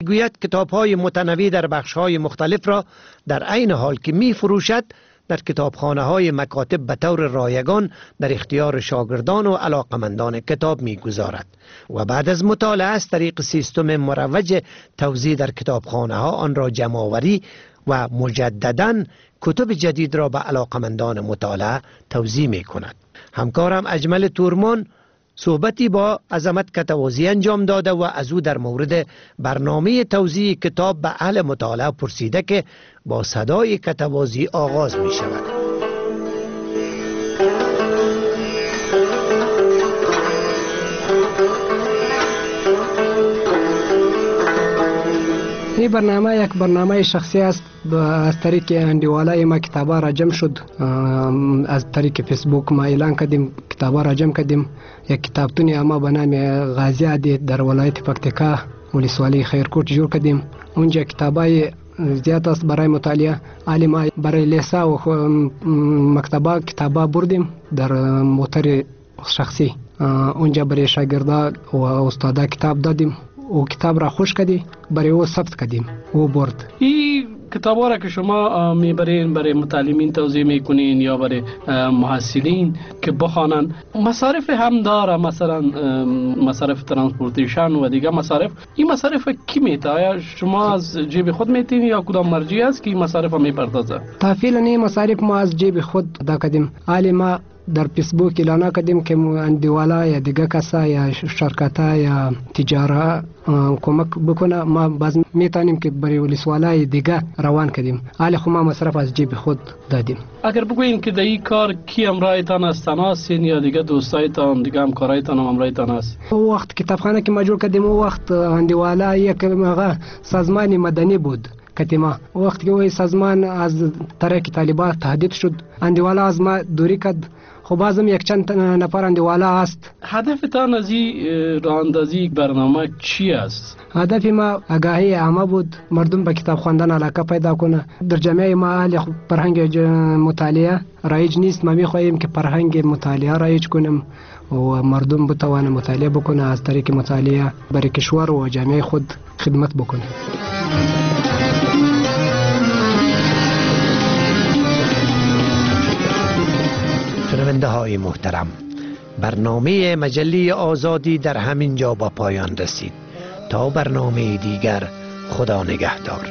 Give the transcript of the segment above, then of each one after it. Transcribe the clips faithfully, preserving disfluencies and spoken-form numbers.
گوید کتاب‌های متنوع در بخش‌های مختلف را در عین حال که می‌فروشد در کتابخانه‌های مکاتب به طور رایگان در اختیار شاگردان و علاقمندان کتاب می‌گذارد و بعد از مطالعه از طریق سیستم مروج توزیع در کتابخانه‌ها آن را جمع‌آوری و مجدداً کتب جدید را به علاقمندان مطالعه توزیع می‌کند. همکارم اجمل تورمان صحبتی با عظمت کتوازی انجام داده و از او در مورد برنامه توزیع کتاب به اهل مطالعه پرسیده که با صدای کتوازی آغاز می شود. این برنامه یک برنامه شخصی است. از طریق اندیوالای ما کتابا را جمع شد. از طریق فیسبوک ما اعلان کردیم کتابا را جمع کردیم. یک کتابتونی اما به نام غازی عدی در ولایت پکتیکا ولسوالی خیرکوٹ جوړ کردیم. اونجا کتابای زیاد است برای مطالعه. علی ما برای لیسا و مکتبا کتابا بردیم در موتر شخصی. اونجا برای شاگردا و استادا کتاب دادیم و کتاب را خوش کردیم برای او ثبت کردیم و برد. این کتابا را که شما میبرین برای متعلمین توزیع میکنین یا برای محصلین که بخوانن، مصارف هم داره، مثلا مصارف ترانسپورتیشن و دیگه مصارف، این مصارف کی میته؟ آیا شما از جیب خود میتین یا کدام مرجع است که این مصارف هم میپردازه؟ تفصیلا این مصارف ما از جیب خود ادا کردیم. حالی ما در فیسبوک اعلان کردیم که اندیوالا یا دیگه کسا یا شرکتا یا تجاره کمک بکنه، ما باز میتونیم که برای ولسوالای دیگه روان کردیم. حالی خو ما مصرف از جیب خود دادیم. اگر بگوین که در این کار کی همراهتان است، تناسین یا دیگه دوستایتان دیگه همکارایتان هم همراهتان است؟ او وقت کتابخانه که ما جوړ کردیم او وقت اندیوالا یک سازمان مدنی بود. کتیما وقتی که وی سازمان از طرف طالبان تهدید شد، اندیوالا از ما دوری کرد. خب بازم یک چند نفر اندیوالا است. هدفتان از این راه اندازی برنامه چی است؟ هدف ما آگاهی عامه بود، مردم به کتاب خواندن علاقه پیدا کنه. در جامعه ما اهل فرهنگ مطالعه رایج نیست. ما میخواهیم که فرهنگ مطالعه رایج کنیم و مردم بتوانه مطالعه بکنه، از طریق مطالعه برای کشور و جامعه خود خدمت بکنه. شنونده های محترم، برنامه مجله آزادی در همین جا با پایان رسید. تا برنامه دیگر، خدا نگهدار.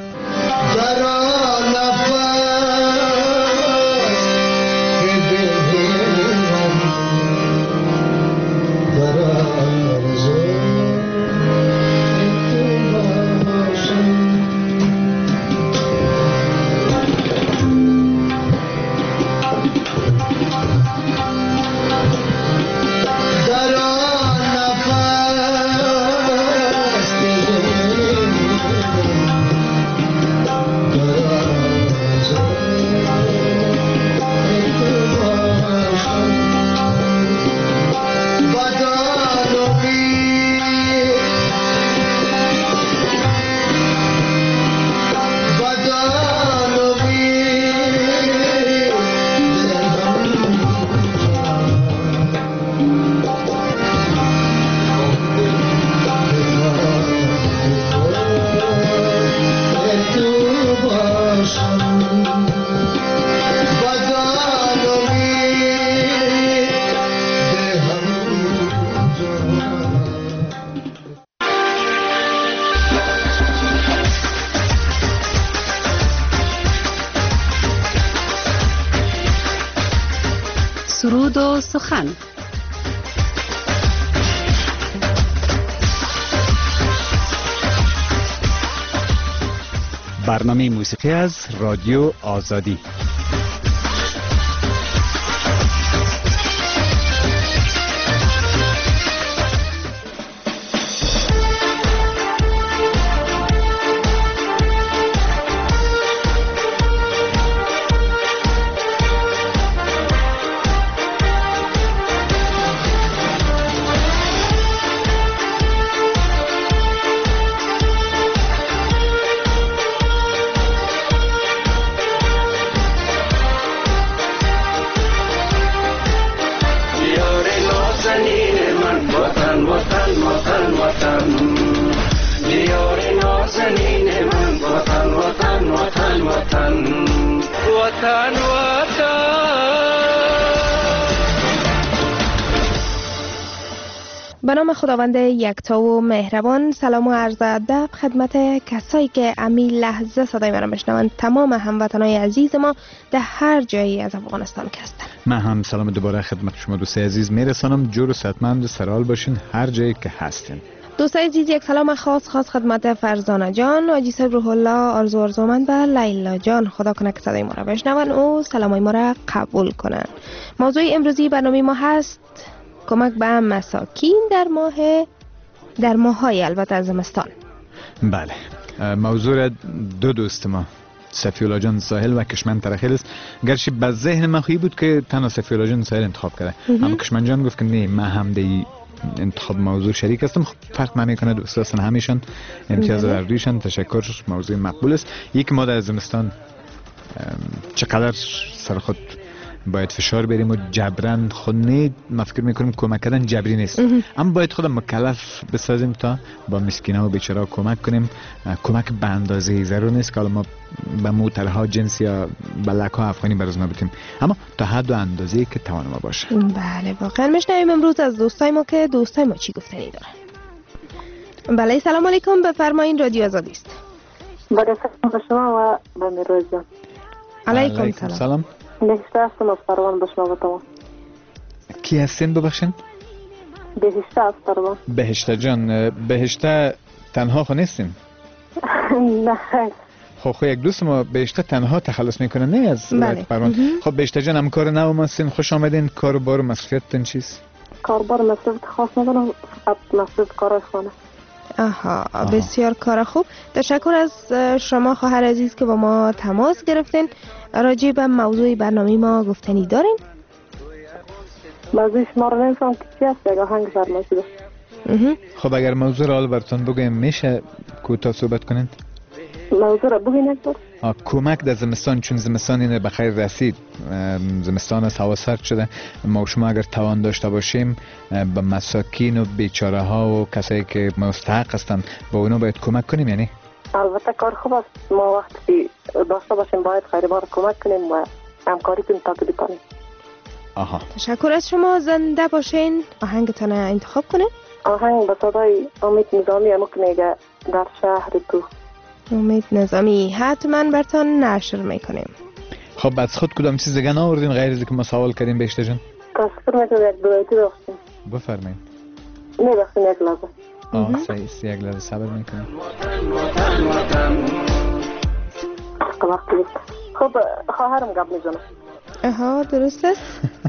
سرود و سخن. برنامه موسیقی از رادیو آزادی. وطن وطن. به نام خداوند یکتا و مهربان. سلام و عرض ادب خدمت کسایی که امی لحظه صدای من بشنوند، تمام هموطنای عزیز ما در هر جایی از افغانستان که هستن. من هم سلام دوباره خدمت شما دوستای عزیز میرسانم. جور و صحتمند و سرحال باشین هر جایی که هستین. دوستای عزیز، یک سلام خاص خاص خدمت فرزانه جان، آجی صاحب روح الله، آرزو آرزومند و لیلا جان. خدا کنه که صدای ما را بشنون و سلامای ما را قبول کنن. موضوع امروزی برنامه ما هست کمک به مساکین در ماه در ماهای البته از زمستان. بله، موضوع دو دوست ما صفی‌الله جان ساحل و کشمن ترخیل است. گرچه به ذهن من خویی بود که تنها صفی‌الله جان ساحل انتخاب کرده، اما کشمن جان گفت که نه، من هم دی انتخاب موضوع شریک هستم. فرق نمیکنه، دوست هستن همیشون، امتیاز در رویشون. تشکر، موضوع مقبول است. یک ما در زمستان چقدر سر خود باید فشار بریم و جبران خود نه، ما فکر میکنیم کمک کردن جبری نیست، اما باید خودم مکلف بسازیم تا با مسکینا و بیچاره‌ها کمک کنیم. کمک به اندازه ضرور نیست که ما به موترها جنسی یا به لک‌ها افغانی برز نبودیم، اما تا حد و اندازه‌ای که توان ما باشه. بله، واقعا میشنویم امروز از دوستای ما که دوستای ما چی گفتنی دارن. بله، سلام علیکم، بفرمایید، رادیو آزادی است. با سلام به شما و به میروز جان. علیکم سلام. سلام. بهشته هستم از پروان به شما بتوان. کی هستین ببخشین؟ بهشته از پروان. بهشته جان، بهشته تنها خو نیستین؟ نه خیر. خب خو یک دوست ما بهشته تنها تخلص میکنه نه از پروان. خب بهشته جان، هم کار نو ماستین، خوش آمدین. کار و بار و مسئولیتتون چیست؟ کار بار مسئولیت خاص ندارم، فقط مسئولیت کار خانه. آها, آها بسیار کار خوب. تشکر از شما خواهر عزیز که با ما تماس گرفتین. راجع به موضوع برنامه ما گفتنی دارین؟ موضوع شما رو نمیفهم که چی هست، یک آهنگ فرمایشی داشت. خب اگر موضوع رو حالا براتون بگویم میشه کوتاه صحبت کنین؟ موضوع رو بگین یک بار. کمک در زمستان، چون زمستان اینه بخیر رسید، زمستان از هوا سرد شده، ما و شما اگر توان داشته باشیم به مساکین و بیچاره ها و کسایی که مستحق هستن با اونا باید کمک کنیم. یعنی البته کار خوب است، ما وقتی داشته باشیم باید خیلی رو کمک کنیم و همکاری کنیم تا که بکنیم. آها، تشکر از شما. زنده باشین. آهنگتان انتخاب کنین. آهنگ به صدای امید نظامی همک میگه در شهر تو. امید نظامی حتما برتان نشر میکنیم. خب از خود کدام چیز دیگه نآوردین غیر از اینکه ما سوال کردیم بهشته جان؟ تصویر میتونم یک دویتی بخشیم. بفرمایید. نه بخشیم یک لحظه. آه صحیح است، یک لحظه صبر میکنم. خب خواهرم گپ میزنه. آها درست است.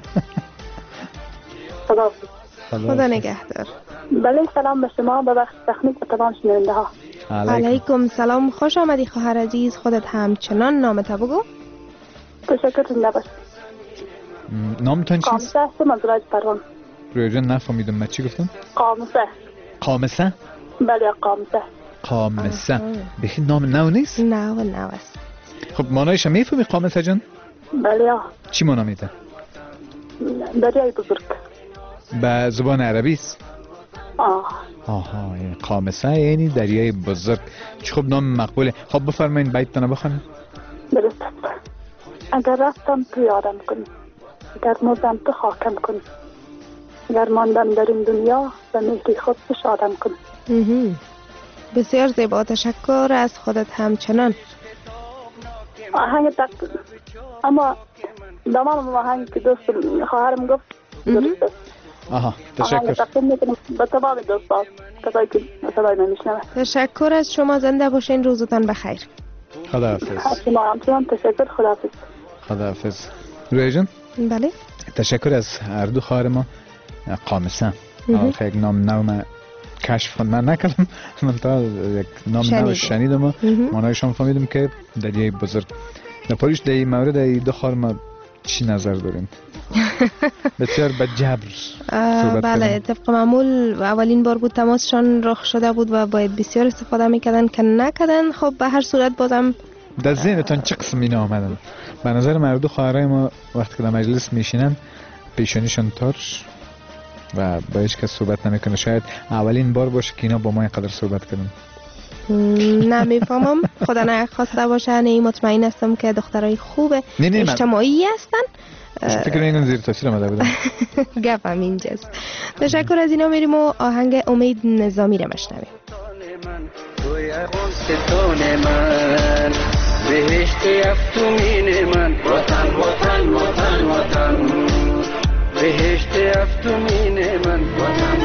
خدا خدا نگهدار. بله، سلام به شما، به بخش تخنیک و تمام شنونده ها. علیکم سلام، خوش آمدی خواهر عزیز. خودت همچنان نامت بگو. تشکر لباس. نامتون چیست؟ قامسه هستم از راج پروان. رویا جان نفهمیدم، من چی گفتم؟ قامسه. قامسه؟ بله قامسه. قامسه بخی نام نو نیست؟ نو نو است. خب مانایش میفهمی قامسه جان؟ بله. چی مانا میده؟ دریای بزرگ. به زبان عربی است؟ آه. آها، یعنی قامسه یعنی دریای بزرگ. چه خب نام مقبوله. خب بفرمایید بیتتون بخونید. درست. اگر رفتم تو یادم کنی، اگر مردم تو خاکم کنی، اگر ماندم در این دنیا به مهری خود شادم کنی. بسیار زیبا، تشکر از خودت همچنان. آهنگ تک اما دامان آهنگ که دوست خواهرم گفت درست است. آها تشکر. آهنگ تقدیم میکنم به تمام دوستان کسایی که صدای من میشنوند. تشکر از شما، زنده باشین، روزتان بخیر. خداحافظ. شما همچنان تشکر. خداحافظ. خداحافظ. رویا جان؟ بله. تشکر از هر دو خواهر ما. قامسه آخه یک نام نو ما کشف خود من نکردم، من تا یک نام نو شنیدم، مانایشان فهمیدم که دریای بزرگ. در پاریش در این مورد در دو خواهر ما چی نظر دارین؟ بسیار به جبر صحبت بله، طبق معمول اولین بار بود تماسشان رخ شده بود و باید بسیار استفاده میکردن که نکردن. خب به هر صورت بازم در ذهنتان چه قسم اینا آمدن؟ به نظر من دو خواهرای ما وقتی که در مجلس میشینن پیشانیشان تارش و با هیچ کس صحبت نمیکنه. شاید اولین بار باشه که اینا با ما اینقدر صحبت کردن. نمیفهمم، خدا نخواسته باشه. نه مطمئن هستم که دخترای خوب اجتماعی هستن. فکر اینو زیر تاثیر آمده بودم. گفتم اینجاست. تشکر از اینا. میریم و آهنگ امید نظامی رو بشنویم. بهشت افتومین من وطن وطن وطن وطن بهشت افتومین من وطن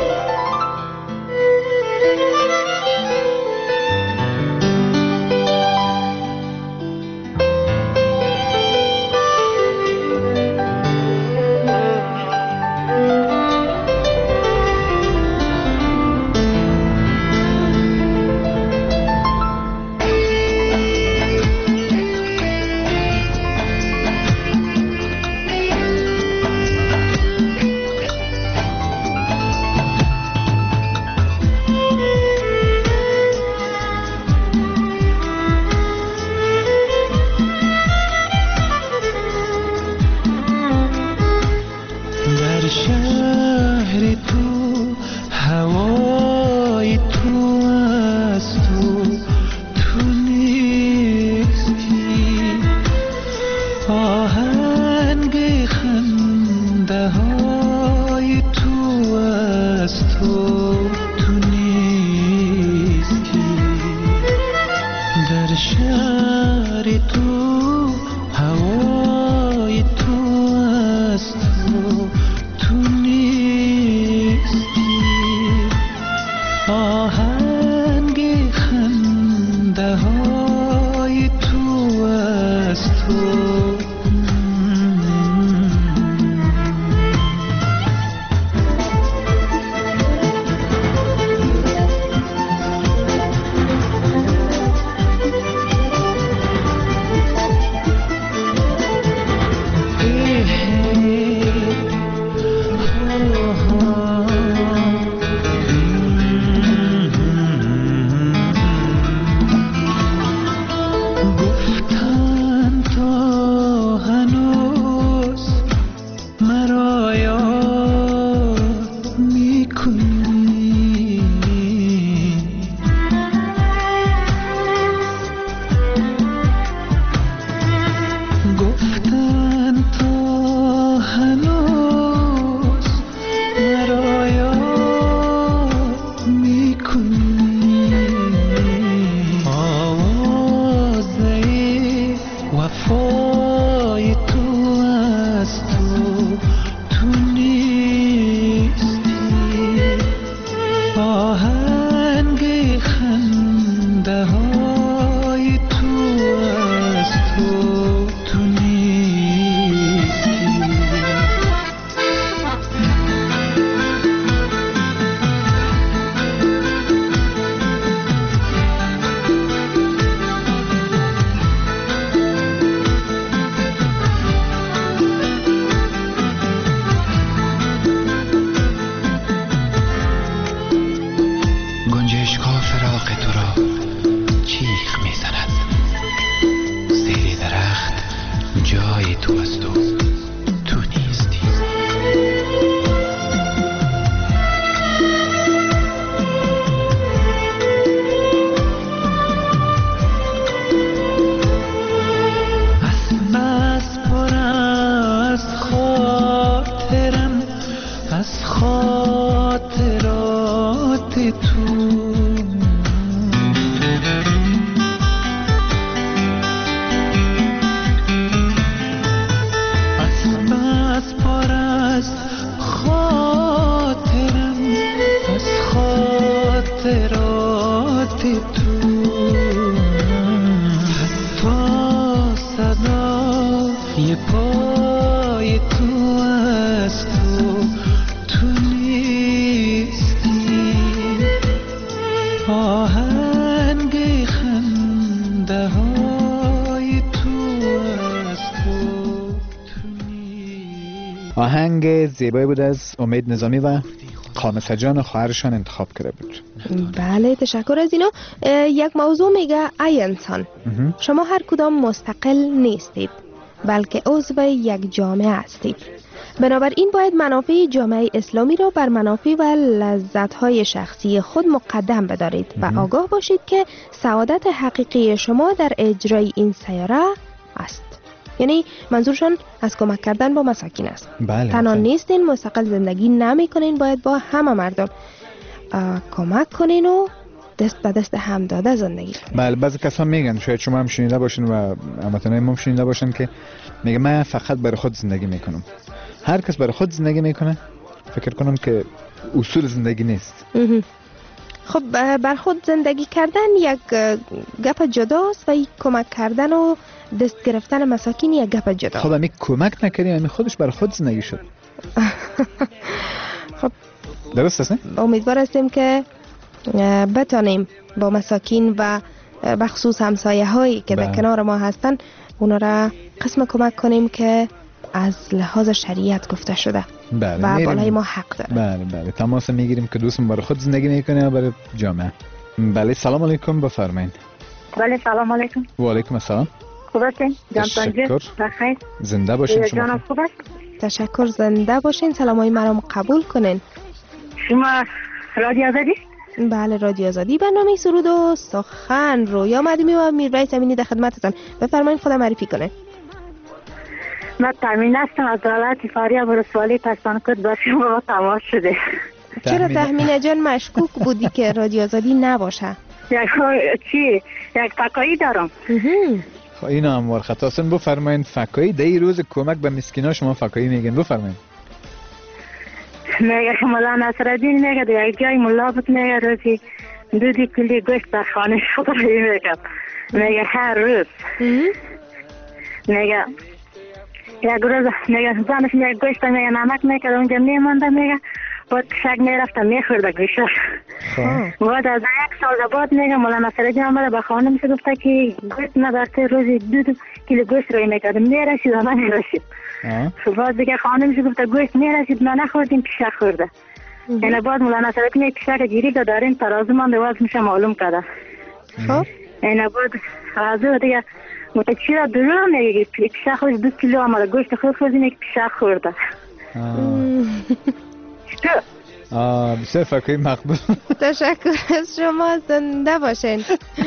آهنگ زیبایی بود از امید نظامی و خامسه جان خواهرشان انتخاب کرده بود. بله تشکر از اینا. یک موضوع میگه ای انسان، شما هر کدام مستقل نیستید بلکه عضو یک جامعه هستید. بنابراین باید منافع جامعه اسلامی را بر منافع و لذت‌های شخصی خود مقدم بدارید و آگاه باشید که سعادت حقیقی شما در اجرای این سیاره است. یعنی منظورشان از کمک کردن با مساکین است. بله. تنها نیستین، مستقل زندگی نمی کنین، باید با همه مردم کمک کنین و دست به دست هم داده زندگی کنین. بله، بعضی کسا میگن، شاید شما هم شنیده باشین و هموطنای ما هم شنیده باشن که میگه من فقط برای خود زندگی میکنم. هر کس برای خود زندگی میکنه، فکر کنم که اصول زندگی نیست. خب بر خود زندگی کردن یک گپ جداست و کمک کردن و دست گرفتن مساکین یک گپ جدا. خب همی کمک نکردیم، همی خودش برای خود زندگی شد. خب درست است نه؟ امیدوار هستیم که بتانیم با مساکین و بخصوص همسایه هایی که در کنار ما هستن اونا را قسم کمک کنیم که از لحاظ شریعت گفته شده. بله، و بالای ما حق داره. بله بله، تماس میگیریم که دوستم برای خود زندگی میکنه یا برای جامعه. بله، سلام علیکم، بفرمایید. بله، سلام علیکم. و علیکم السلام. خوب هستین؟ جان تانجه بخیر. زنده باشین شما. جانم خوب است؟ تشکر، زنده باشین. سلامای مرا قبول کنین. شما رادیو آزادی؟ بله، رادیو آزادی. برنامه سرود و سخن رو یا مدیمی و میربایت امینی در خدمتتان. بفرمایید، خدا معرفی کنه. من تامین هستم از ولایت فاریاب ولسوالی پسانکوت با شما تماس شده. چرا تحمینه جان مشکوک بودی که رادیو آزادی نباشه؟ یک چی؟ یک فکایی دارم. خب اینا هم ورخطاسن. بفرمایید فکایی ده ای روز کمک به مسکینا شما فکایی میگن. بفرمایید. میگه مولا نصرالدین میگه در یک جای مولا بود، میگه روزی دو دی کلی گوشت در خانه خدایی میگه. میگه هر روز میگه یک روز میگه زنش میگه گوشت میگه نمک میگه اونجا میمانده، میگه بعد شک میرفته میخورده گوشت. بعد از یک سال بعد میگه مولا نصرالدین آمده به خانه میشه گفته که گوشت نداشته، روزی دو دو کیلو گوشت روی میکرد، میرسید و من نرسید. بعد دیگه خانه میشه گفته گوشت میرسید ما نخوردیم، پیشه خورده. یعنی بعد مولا نصرالدین پیشه که گیری که داریم ترازو من به وزن میشه معلوم کرده. خب یعنی بعد ترازو دیگه مت چرا دروغ میگی؟ پیشه خودش دو کیلو آمده گوشت خود خودی میگه پیشه خورده. آه بسیار فکری مقبول. تشکر از شما، زنده باشین.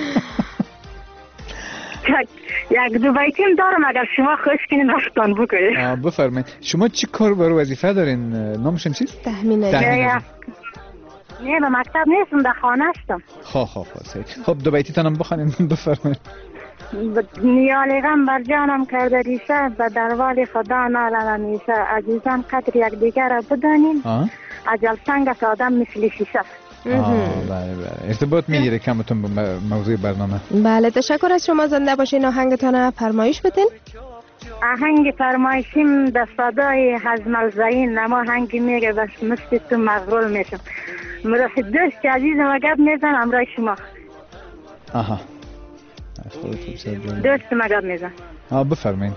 یک دو بیتیم دارم اگر شما خوش کنین رفتان بکنید. آه بفرمایید. شما چی کار برای وظیفه دارین؟ نامشون چیست؟ تحمینه. نه به مکتب نیستم، در خانه هستم. خواه خواه خواه سید. خب دو بیتی تانم بخوانیم. بفرمایید. نیالی غم بر جانم کرده ریشه، به دروال خدا نالم میشه. عزیزان قدر یک دیگر را بدانیم، اجل سنگ است آدم مثل شیشه. آه بله بله، ارتباط میگیره کمتون با موضوع برنامه. بله، تشکر از شما، زنده باشین. آهنگتان فرمایش بدین. آهنگ فرمایشیم در صدای حزم الزعین، اما آهنگی میگه بس مثل تو مغرور میشم. مرا دوست عزیزم و گپ میزن امرای شما. آها دوست ما گپ میزن. آه بفرمایید.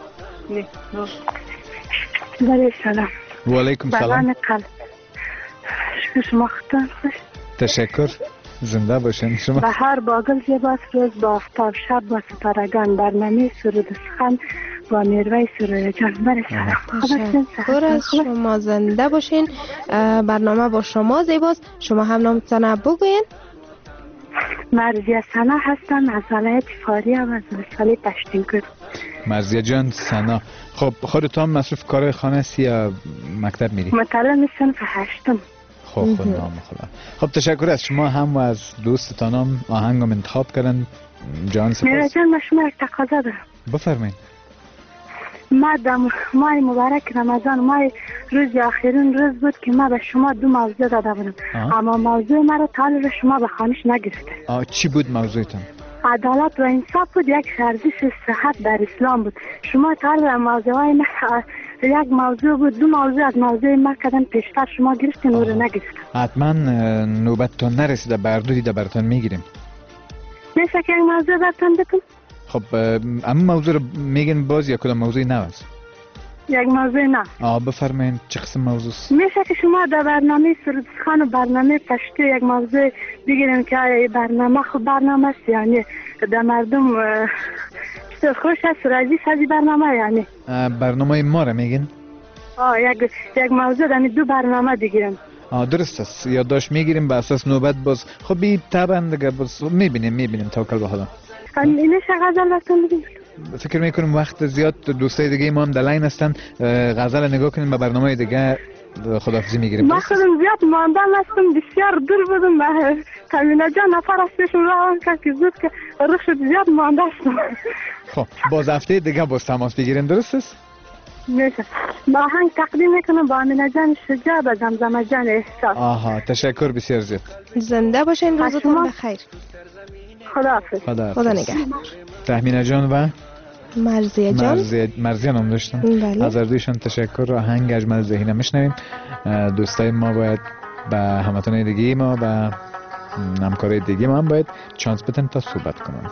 بله سلام. و علیکم سلام. شما خطان خوش. تشکر، زنده باشین شما. بهار باگل زیباست، روز با آفتاب، شب با ستارگان، برنامه سرود سخن با میروی سرود جان. بله سلام. تشکر از شما، زنده باشین. برنامه با شما زیباست. شما هم نامتان بگوین. مرزیه سنا هستم از ولایت فاریاب از ولسوالی پشتینکوت. مرزیه جان سنا. خب خودت هم مصروف کار خانه هستی یا مکتب میری؟ مطالعه صنف هشتم. خب خود نام خدا. خب تشکر از شما هم و از دوستتان هم آهنگم انتخاب کردن. جان سپاس. میره جان من شما یک تقاضا دارم. بفرمایید. ما دم ماه مبارک رمضان، ماه روز آخرین روز بود که ما به شما دو موضوع داده بودم، اما موضوع ما رو تا حالا شما به خانش نگرفته. آه چی بود موضوعتان؟ عدالت و انصاف بود، یک ورزش صحت در اسلام بود. شما تا حالا موضوعای ما یک موضوع بود، دو موضوع از موضوع ما کردن پیشتر شما گرفتین و رو نگرفتن. حتما نوبتتان نرسیده، بردودی ده براتان میگیریم. میشه که یک موضوع براتان بکنم؟ خب اما موضوع رو میگن باز یا کدام موضوعی نوست؟ یک موضوع نه. آه بفرمایید چه قسم موضوع است؟ میشه که شما در برنامه سرود سخن و برنامه پشتو یک موضوع بگیریم که برنامه خب برنامه است، یعنی در مردم خوش است، راضی از برنامه، یعنی برنامه ما رو میگن؟ آه یک یک موضوع در دو برنامه دیگه. آه درست است، یادداشت میگیریم به اساس نوبت باز. خب بی طبعا دیگه باز میبینیم میبینیم توکل به خدا. اینه غزل هستن دیگه. فکر میکنیم وقت زیاد دوستای دیگه ما هم در لاین هستن، غزل نگاه کنیم به برنامه دیگه خداحافظی میگیریم. ما خودم زیاد ماندن هستم، بسیار دور بودم. کامینا جان نفر از پیشم راه کرد که زود که روح شد، زیاد مانده هستم. خب باز هفته دیگه باز تماس بگیریم، درست است؟ میشه. با آهنگ تقدیم میکنم با آمینه جان شجاع و زمزمه جان احساس. آها تشکر بسیار زیاد. زنده باشین، روزتون بخیر. خداحافظ. خدا خدا نگهدار. تهمینه جان و مرزیه جان. مرزیه مرزیه نام داشتن. بله. از اردویشان تشکر. آهنگ اجمل ذهینه میشنویم. دوستای ما باید به هموطنان دیگه ما و همکارای دیگه ما هم باید چانس بدن تا صحبت کنن.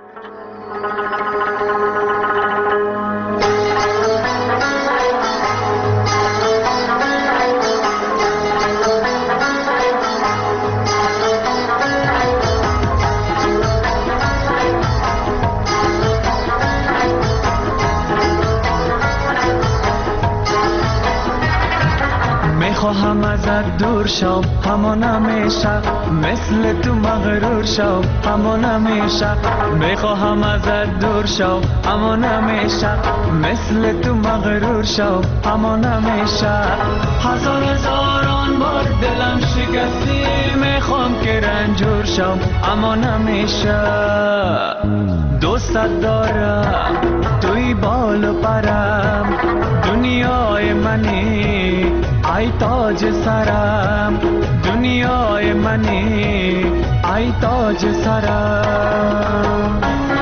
خواهم ازت دور شو همان همیشه، مثل تو مغرور شو همان همیشه. میخواهم ازت دور شو همان همیشه، مثل تو مغرور شو همان همیشه. هزار هزاران بار دلم شکستی، میخوام که رنجور شو همان همیشه. دوستت دارم توی بال و پرم، دنیای منی ای تاج سرم، دنیای منی ای تاج سرم.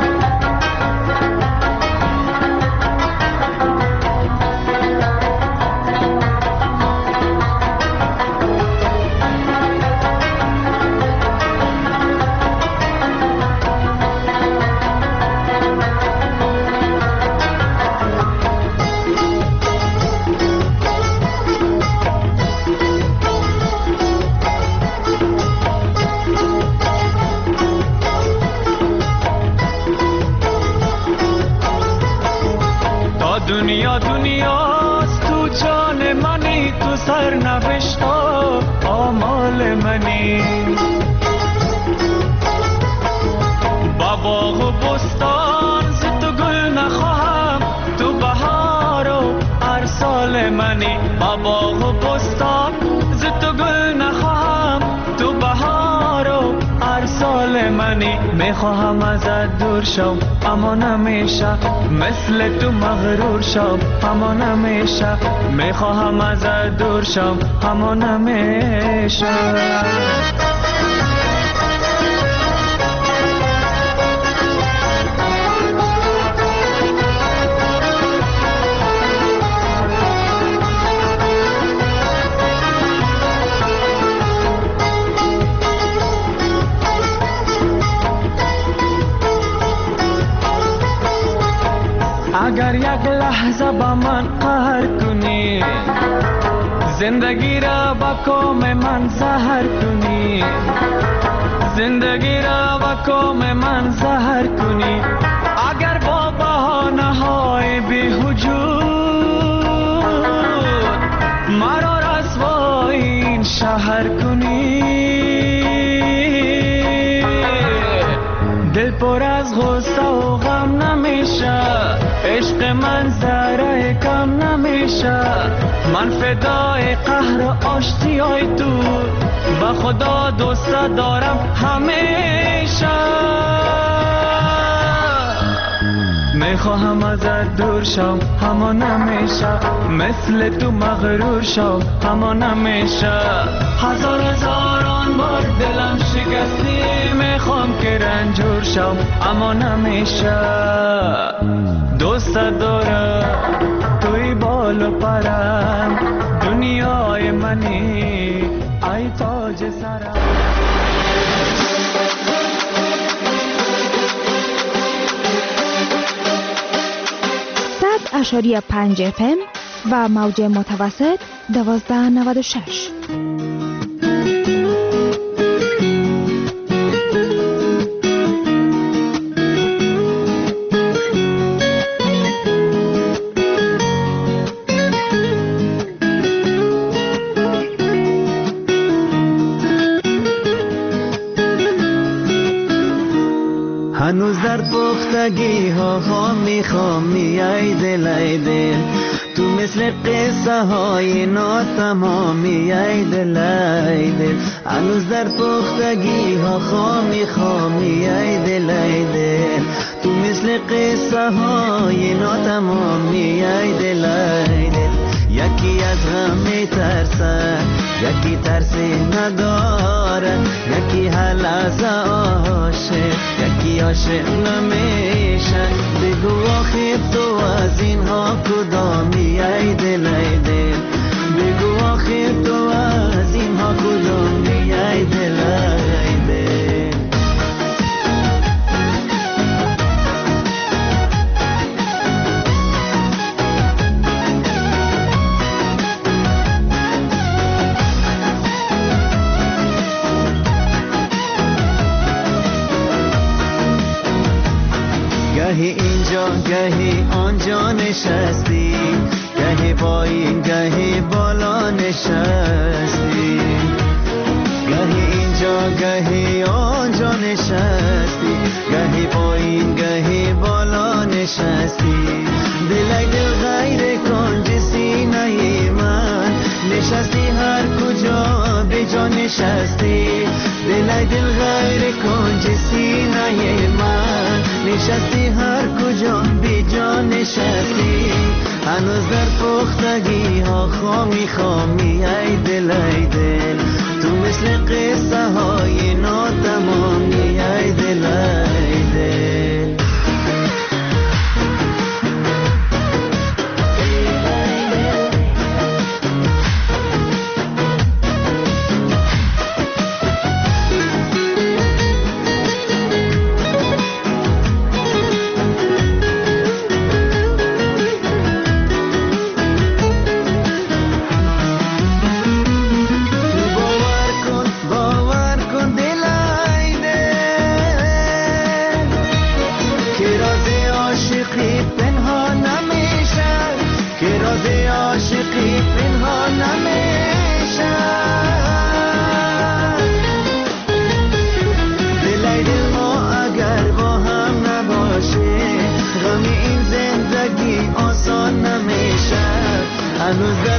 دنیا دنیاست تو جان منی، تو سر نوشتا آمال منی. با باغ و بستان ز تو گل نخواهم، تو بهار و هر سال منی. با باغ و بستان ز تو گل نخواهم، تو بهار و هر سال منی. میخواهم ازت دور شو اما نمیشه، مثل تو مغرور شو اما نمیشه. میخواهم ازت دور شو اما نمیشه. اگر یک لحظه با من قهر کنی، زندگی را با کام من زهر کنی، زندگی را با کام من زهر کنی. اگر با بهانه های بی‌وجود مرا رسوای این شهر کنی، دل پر از غصه و غم نمیشه، عشق من ذره کم نمیشه. من فدای قهر و آشتیای تو، با خدا دوست دارم همیشه. میخواهم ازت دور شو اما نمیشه، مثل تو مغرور شو اما نمیشه. هزار هزاران بار دلم شکستی، میخوام که رنجور شو اما نمیشه. دوست دارم توی بال و پرم، دنیای منی ای تاج سرم. صد اشاریه پنج اف ام و موج متوسط دوازده نود و شش. هنوز در پختگی ها ها میخوامی ای دل ای دل تو مثل قصه های ناتمامی ای دل ای دل هنوز در پختگی ها ها میخوامی ای دل ای دل تو مثل قصه های ناتمامی ای دل ای دل یکی از غم میترسه یکی ترسی نداره یکی هر لحظه عاشق یکی عاشق نمیشه بگو آخر تو از اینها کدامی ای دل ای دل بگو آخر تو از اینها کدامی ای دل ای دل گهی اینجا گهی آنجا نشستی گهی پایین گهی بالا نشستی گهی اینجا گهی آنجا نشستی گهی پایین گهی بالا نشستی دل دل غیر کنج سینه من نشستی هر کجا به جا نشستی دل دل غیر کنج سینه من نشستی هر کجا بی جا نشستی هنوز در پختگی ها خامی خامی ای دل ای دل تو مثل قصه های ناتمامی ای دل ای دل هنوز